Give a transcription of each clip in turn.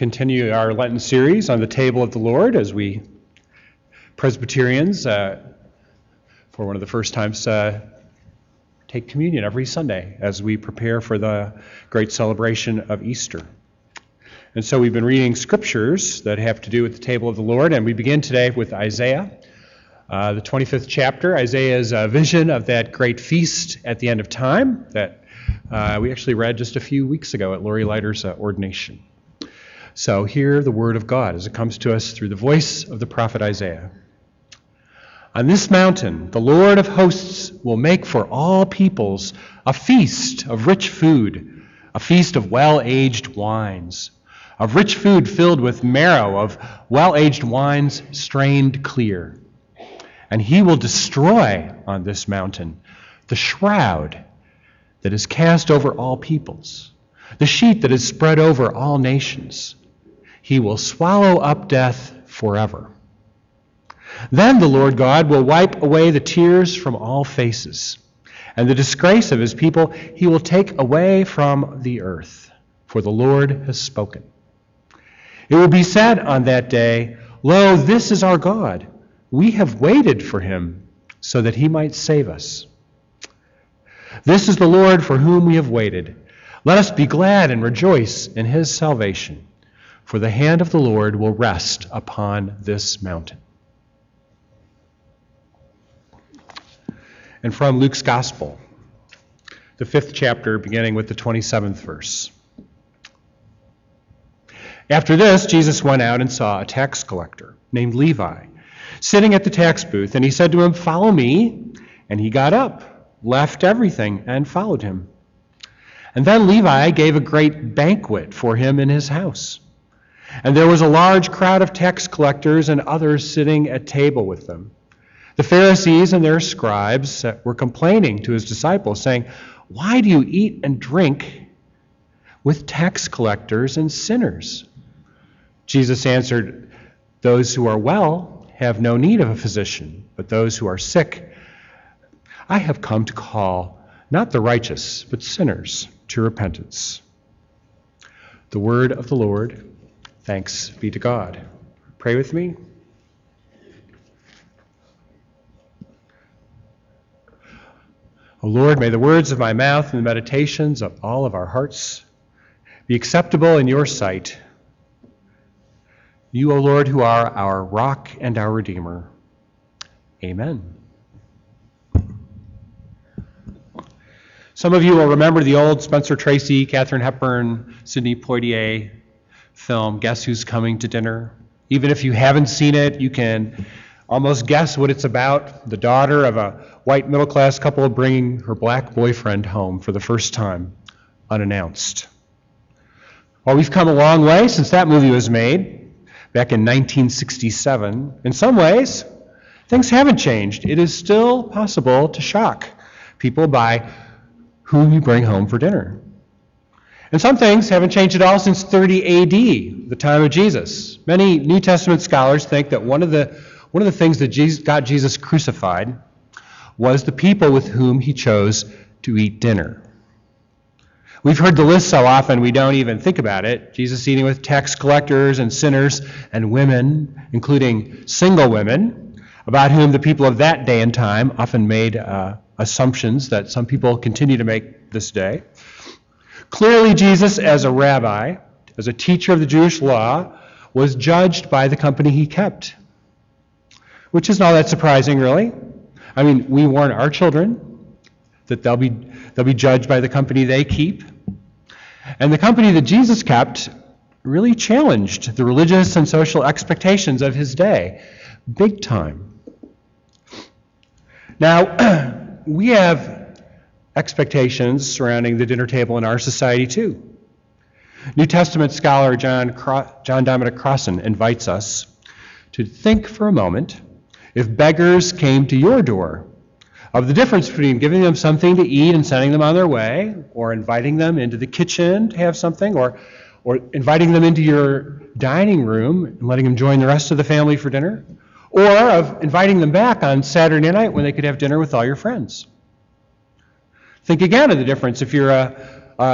continue our Lenten series on the table of the Lord as we Presbyterians, for one of the first times, take communion every Sunday as we prepare for the great celebration of Easter. And so we've been reading scriptures that have to do with the table of the Lord, and we begin today with Isaiah, the 25th chapter. Isaiah's vision of that great feast at the end of time that we actually read just a few weeks ago at Lori Leiter's ordination. So hear the word of God as it comes to us through the voice of the prophet Isaiah. On this mountain, the Lord of hosts will make for all peoples a feast of rich food, a feast of well-aged wines, of rich food filled with marrow, of well-aged wines strained clear. And he will destroy on this mountain the shroud that is cast over all peoples, the sheet that is spread over all nations. He will swallow up death forever. Then the Lord God will wipe away the tears from all faces, and the disgrace of his people he will take away from the earth, for the Lord has spoken. It will be said on that day, "Lo, this is our God. We have waited for him so that he might save us. This is the Lord for whom we have waited. Let us be glad and rejoice in his salvation. For the hand of the Lord will rest upon this mountain." And from Luke's Gospel, the 5th chapter, beginning with the 27th verse. After this, Jesus went out and saw a tax collector named Levi sitting at the tax booth, and he said to him, "Follow me." And he got up, left everything, and followed him. And then Levi gave a great banquet for him in his house. And there was a large crowd of tax collectors and others sitting at table with them. The Pharisees and their scribes were complaining to his disciples, saying, "Why do you eat and drink with tax collectors and sinners?" Jesus answered, "Those who are well have no need of a physician, but those who are sick. I have come to call not the righteous, but sinners to repentance." The word of the Lord. Thanks be to God. Pray with me. O Lord, may the words of my mouth and the meditations of all of our hearts be acceptable in your sight. You, O Lord, who are our rock and our Redeemer. Amen. Some of you will remember the old Spencer Tracy, Katharine Hepburn, Sidney Poitier film, Guess Who's Coming to Dinner? Even if you haven't seen it, you can almost guess what it's about. The daughter of a white middle-class couple bringing her black boyfriend home for the first time, unannounced. Well, we've come a long way since that movie was made, back in 1967. In some ways, things haven't changed. It is still possible to shock people by who you bring home for dinner. And some things haven't changed at all since 30 AD, the time of Jesus. Many New Testament scholars think that one of the things that got Jesus crucified was the people with whom he chose to eat dinner. We've heard the list so often we don't even think about it. Jesus eating with tax collectors and sinners and women, including single women, about whom the people of that day and time often made assumptions that some people continue to make this day. Clearly, Jesus, as a rabbi, as a teacher of the Jewish law, was judged by the company he kept, which isn't all that surprising, really. I mean, we warn our children that they'll be judged by the company they keep. And the company that Jesus kept really challenged the religious and social expectations of his day, big time. Now, we have expectations surrounding the dinner table in our society too. New Testament scholar John Dominic Crossan invites us to think for a moment, if beggars came to your door, of the difference between giving them something to eat and sending them on their way, or inviting them into the kitchen to have something, or inviting them into your dining room and letting them join the rest of the family for dinner, or of inviting them back on Saturday night when they could have dinner with all your friends. Think again of the difference if you're a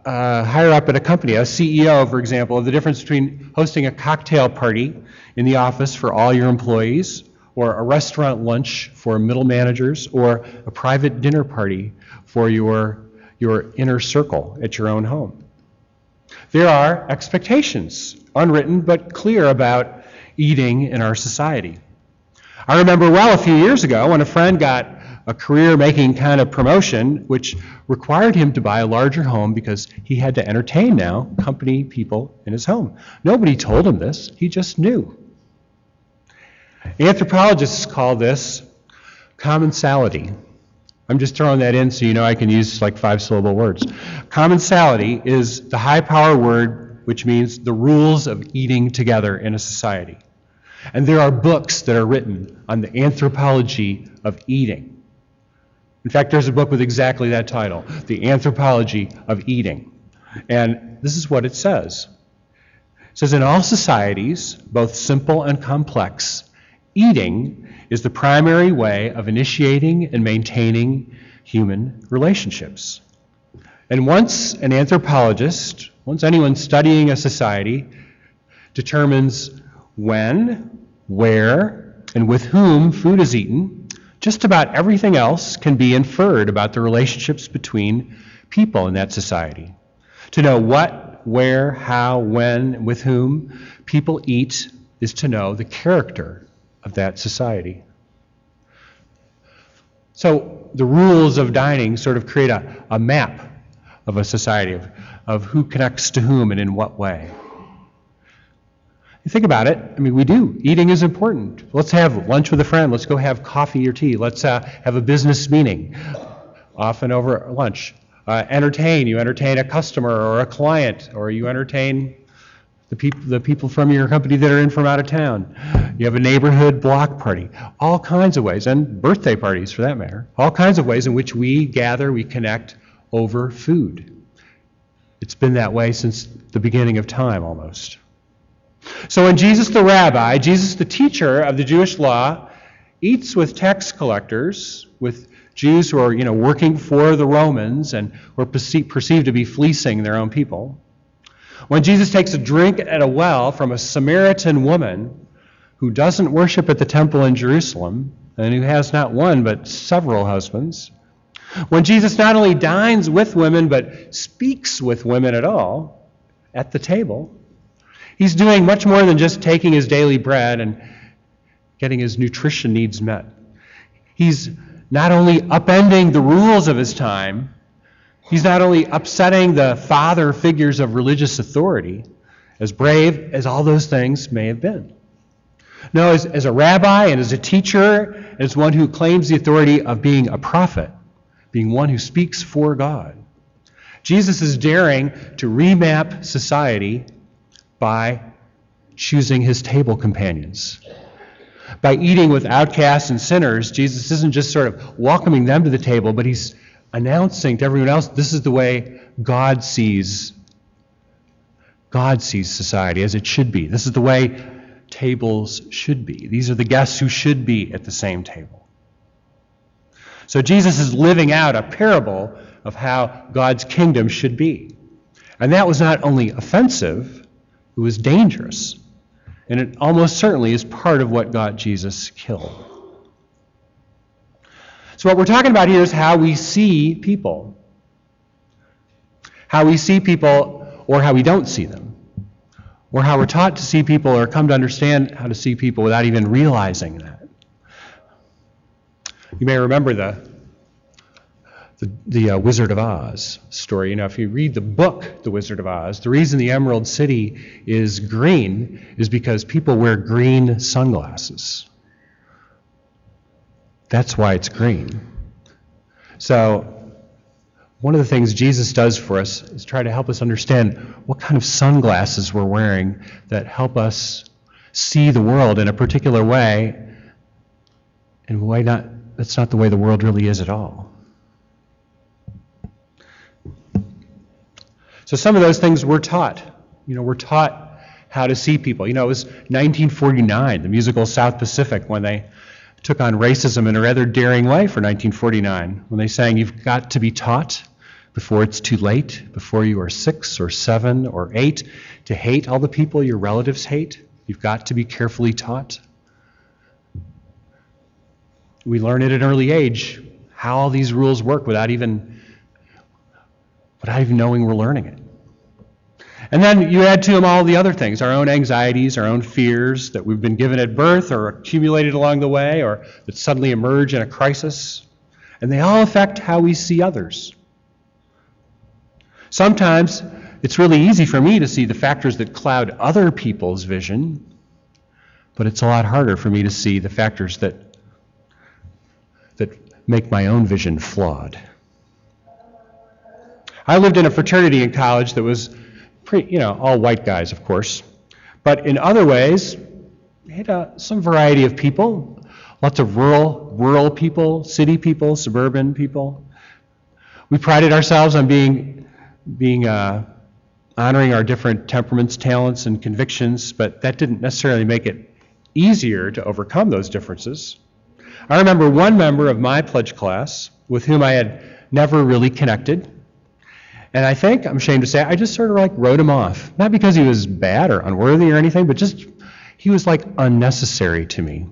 higher up at a company, a CEO, for example, of the difference between hosting a cocktail party in the office for all your employees, or a restaurant lunch for middle managers, or a private dinner party for your inner circle at your own home. There are expectations, unwritten but clear, about eating in our society. I remember well a few years ago when a friend got a career-making kind of promotion which required him to buy a larger home because he had to entertain now company people in his home. Nobody told him this, he just knew. Anthropologists call this commensality. I'm just throwing that in so you know I can use like 5-syllable words. Commensality is the high-power word which means the rules of eating together in a society. And there are books that are written on the anthropology of eating. In fact, there's a book with exactly that title, The Anthropology of Eating. And this is what it says. It says, in all societies, both simple and complex, eating is the primary way of initiating and maintaining human relationships. And once an anthropologist, once anyone studying a society, determines when, where, and with whom food is eaten, just about everything else can be inferred about the relationships between people in that society. To know what, where, how, when, with whom people eat is to know the character of that society. So the rules of dining sort of create a map of a society, of who connects to whom and in what way. You think about it, I mean, we do. Eating is important. Let's have lunch with a friend. Let's go have coffee or tea. Let's have a business meeting, often over lunch. Entertain. You entertain a customer or a client, or you entertain the people from your company that are in from out of town. You have a neighborhood block party. All kinds of ways, and birthday parties for that matter. All kinds of ways in which we gather, we connect over food. It's been that way since the beginning of time almost. So when Jesus the rabbi, Jesus the teacher of the Jewish law, eats with tax collectors, with Jews who are, working for the Romans and who are perceived to be fleecing their own people, when Jesus takes a drink at a well from a Samaritan woman who doesn't worship at the temple in Jerusalem and who has not one but several husbands, when Jesus not only dines with women but speaks with women at all at the table, he's doing much more than just taking his daily bread and getting his nutrition needs met. He's not only upending the rules of his time, he's not only upsetting the father figures of religious authority, as brave as all those things may have been. No, as a rabbi and as a teacher, as one who claims the authority of being a prophet, being one who speaks for God, Jesus is daring to remap society by choosing his table companions. By eating with outcasts and sinners, Jesus isn't just sort of welcoming them to the table, but he's announcing to everyone else, this is the way God sees society as it should be. This is the way tables should be. These are the guests who should be at the same table. So Jesus is living out a parable of how God's kingdom should be. And that was not only offensive, it was dangerous. And it almost certainly is part of what got Jesus killed. So what we're talking about here is how we see people. How we see people, or how we don't see them. Or how we're taught to see people, or come to understand how to see people without even realizing that. You may remember the Wizard of Oz story. If you read the book, The Wizard of Oz, the reason the Emerald City is green is because people wear green sunglasses. That's why it's green. So one of the things Jesus does for us is try to help us understand what kind of sunglasses we're wearing that help us see the world in a particular way, and that's not the way the world really is at all. So some of those things we're taught. We're taught how to see people. It was 1949, the musical South Pacific, when they took on racism in a rather daring way for 1949, when they sang, "You've got to be taught before it's too late, before you are 6 or 7 or 8, to hate all the people your relatives hate. You've got to be carefully taught. We learn at an early age how all these rules work without even knowing we're learning it. And then you add to them all the other things, our own anxieties, our own fears that we've been given at birth or accumulated along the way or that suddenly emerge in a crisis. And they all affect how we see others. Sometimes it's really easy for me to see the factors that cloud other people's vision, but it's a lot harder for me to see the factors that make my own vision flawed. I lived in a fraternity in college that was all white guys, of course. But in other ways, we had some variety of people, lots of rural people, city people, suburban people. We prided ourselves on honoring our different temperaments, talents, and convictions, but that didn't necessarily make it easier to overcome those differences. I remember one member of my pledge class with whom I had never really connected. And I think, I'm ashamed to say, I just sort of wrote him off. Not because he was bad or unworthy or anything, but just he was unnecessary to me.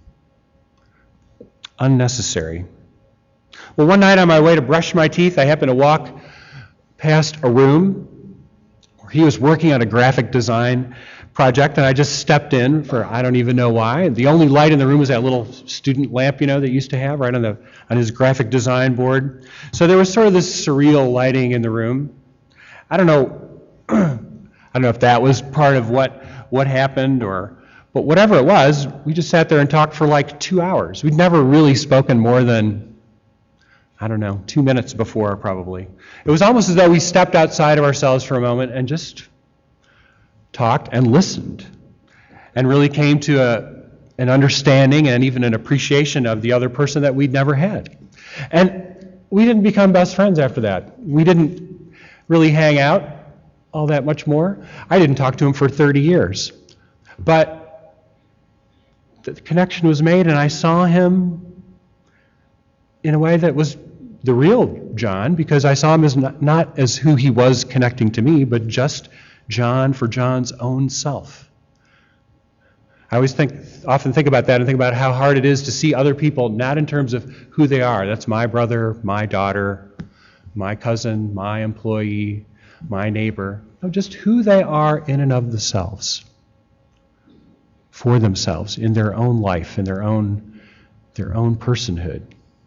Unnecessary. Well, one night on my way to brush my teeth, I happened to walk past a room where he was working on a graphic design project, and I just stepped in for I don't even know why. The only light in the room was that little student lamp, that he used to have right on his graphic design board. So there was sort of this surreal lighting in the room. I don't know if that was part of what happened, but whatever it was, we just sat there and talked for 2 hours. We'd never really spoken more than 2 minutes before, probably. It was almost as though we stepped outside of ourselves for a moment and just talked and listened and really came to an understanding and even an appreciation of the other person that we'd never had. And we didn't become best friends after that. We didn't really hang out all that much more. I didn't talk to him for 30 years. But the connection was made, and I saw him in a way that was the real John, because I saw him as not as who he was connecting to me, but just John for John's own self. I often think about that and think about how hard it is to see other people not in terms of who they are. That's my brother, my daughter, my cousin, my employee, my neighbor. No, just who they are in and of themselves, for themselves, in their own life, in their own personhood.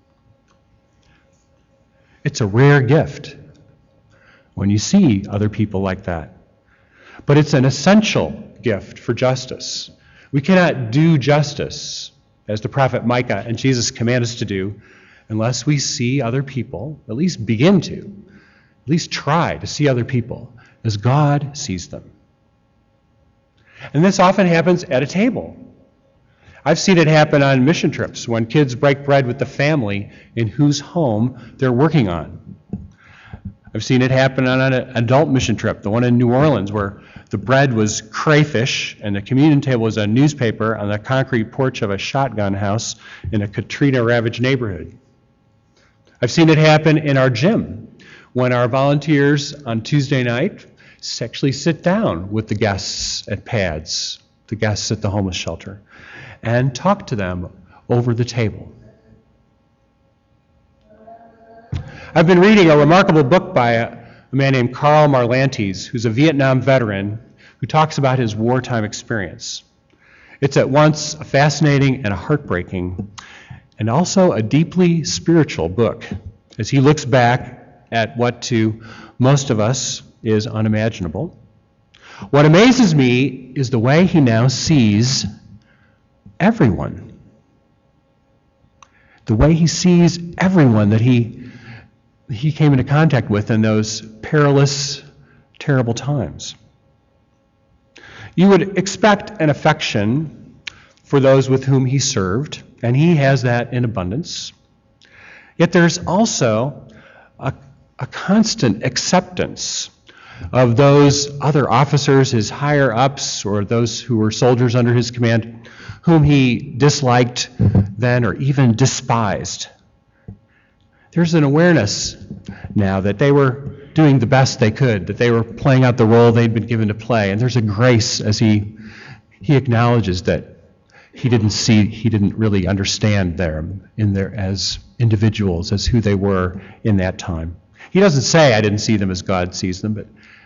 It's a rare gift when you see other people like that. But it's an essential gift for justice. We cannot do justice, as the prophet Micah and Jesus command us to do, unless we see other people, at least begin to, at least try to see other people as God sees them. And this often happens at a table. I've seen it happen on mission trips when kids break bread with the family in whose home they're working on. I've seen it happen on an adult mission trip, the one in New Orleans, where the bread was crayfish and the communion table was a newspaper on the concrete porch of a shotgun house in a Katrina-ravaged neighborhood. I've seen it happen in our gym when our volunteers on Tuesday night actually sit down with the guests at PADS, the guests at the homeless shelter, and talk to them over the table. I've been reading a remarkable book by a man named Karl Marlantes, who's a Vietnam veteran who talks about his wartime experience. It's at once a fascinating and a heartbreaking, and also a deeply spiritual book, as he looks back at what to most of us is unimaginable. What amazes me is the way he now sees everyone. The way he sees everyone that he came into contact with in those perilous, terrible times. You would expect an affection for those with whom he served, and he has that in abundance. Yet there's also a constant acceptance of those other officers, his higher ups, or those who were soldiers under his command, whom he disliked then or even despised. There's an awareness now, that they were doing the best they could, that they were playing out the role they'd been given to play. And there's a grace as he acknowledges that he didn't really understand them as individuals, as who they were in that time. He doesn't say, I didn't see them as God sees them, but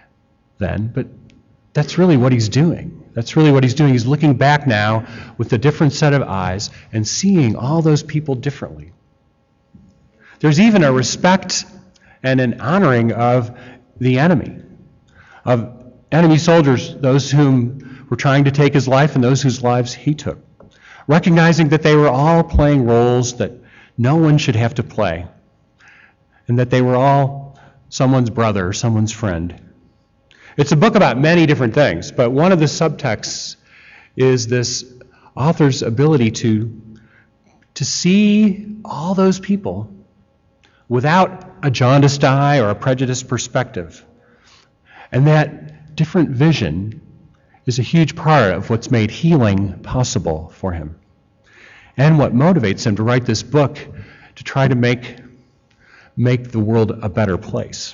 that's really what he's doing. That's really what he's doing. He's looking back now with a different set of eyes and seeing all those people differently. There's even a respect and an honoring of the enemy, of enemy soldiers, those whom were trying to take his life and those whose lives he took, recognizing that they were all playing roles that no one should have to play, and that they were all someone's brother, someone's friend. It's a book about many different things, but one of the subtexts is this author's ability to see all those people without a jaundiced eye or a prejudiced perspective. And that different vision is a huge part of what's made healing possible for him, and what motivates him to write this book to try to make the world a better place.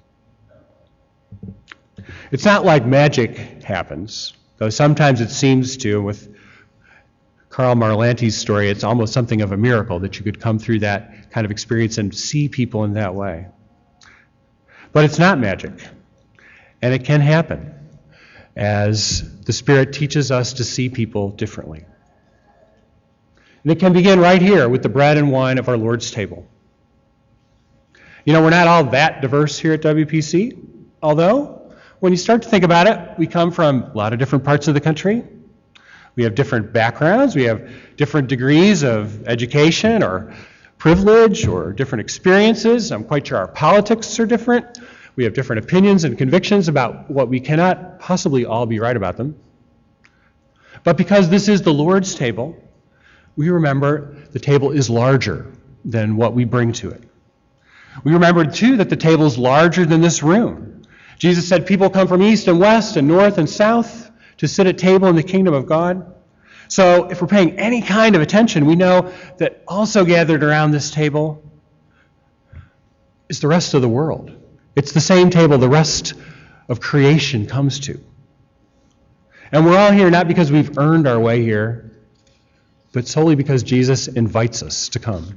It's not like magic happens, though sometimes it seems to. With Karl Marlante's story, it's almost something of a miracle that you could come through that kind of experience and see people in that way. But it's not magic, and it can happen as the Spirit teaches us to see people differently. And it can begin right here with the bread and wine of our Lord's table. You know, we're not all that diverse here at WPC, although when you start to think about it, we come from a lot of different parts of the country. We have different backgrounds. We have different degrees of education or privilege or different experiences. I'm quite sure our politics are different. We have different opinions and convictions about what we cannot possibly all be right about them. But because this is the Lord's table, we remember the table is larger than what we bring to it. We remember, too, that the table is larger than this room. Jesus said people come from east and west and north and south to sit at table in the kingdom of God. So if we're paying any kind of attention, we know that also gathered around this table is the rest of the world. It's the same table the rest of creation comes to. And we're all here not because we've earned our way here, but solely because Jesus invites us to come.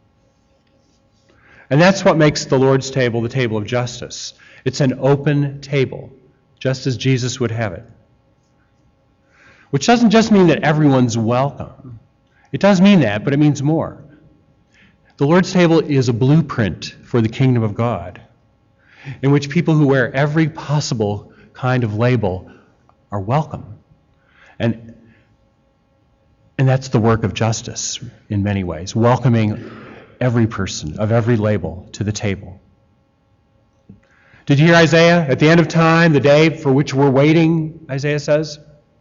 And that's what makes the Lord's table the table of justice. It's an open table, just as Jesus would have it. Which doesn't just mean that everyone's welcome. It does mean that, but it means more. The Lord's table is a blueprint for the kingdom of God, in which people who wear every possible kind of label are welcome. And that's the work of justice in many ways, welcoming every person of every label to the table. Did you hear Isaiah? At the end of time, the day for which we're waiting, Isaiah says.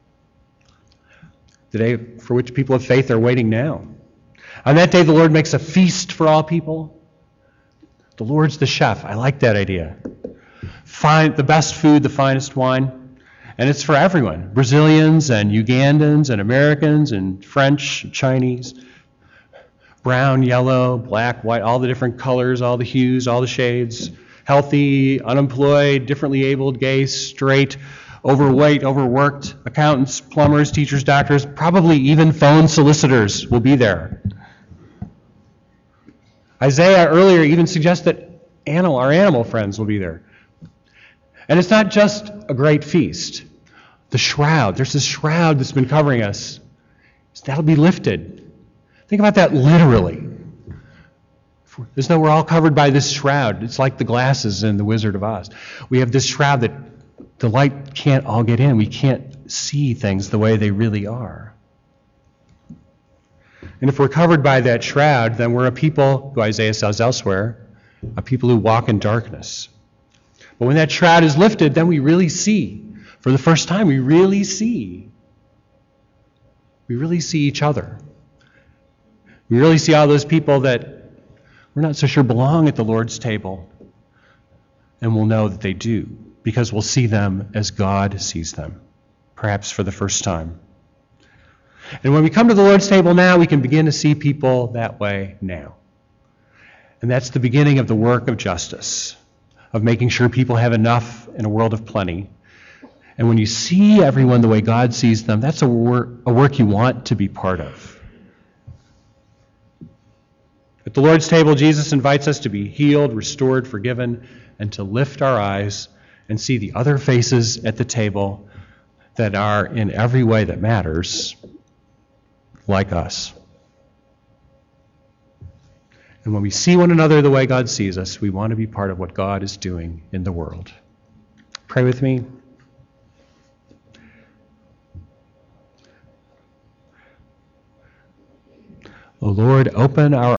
The day for which people of faith are waiting now. On that day, the Lord makes a feast for all people. The Lord's the chef. I like that idea. Find the best food, the finest wine. And it's for everyone. Brazilians and Ugandans and Americans and French, Chinese. Brown, yellow, black, white, all the different colors, all the hues, all the shades. Healthy, unemployed, differently abled, gay, straight, overweight, overworked, accountants, plumbers, teachers, doctors, probably even phone solicitors will be there. Isaiah earlier even suggests that our animal friends will be there. And it's not just a great feast. The shroud, there's this shroud that's been covering us. That'll be lifted. Think about that literally. As though we're all covered by this shroud. It's like the glasses in The Wizard of Oz. We have this shroud that the light can't all get in. We can't see things the way they really are. And if we're covered by that shroud, then we're a people, who Isaiah says elsewhere, a people who walk in darkness. But when that shroud is lifted, then we really see. For the first time, we really see. We really see each other. We really see all those people that we're not so sure belong at the Lord's table. And we'll know that they do, because we'll see them as God sees them, perhaps for the first time. And when we come to the Lord's table now, we can begin to see people that way now. And that's the beginning of the work of justice, of making sure people have enough in a world of plenty. And when you see everyone the way God sees them, that's a work you want to be part of. At the Lord's table, Jesus invites us to be healed, restored, forgiven, and to lift our eyes and see the other faces at the table that are in every way that matters like us. And when we see one another the way God sees us, we want to be part of what God is doing in the world. Pray with me. O Lord, open our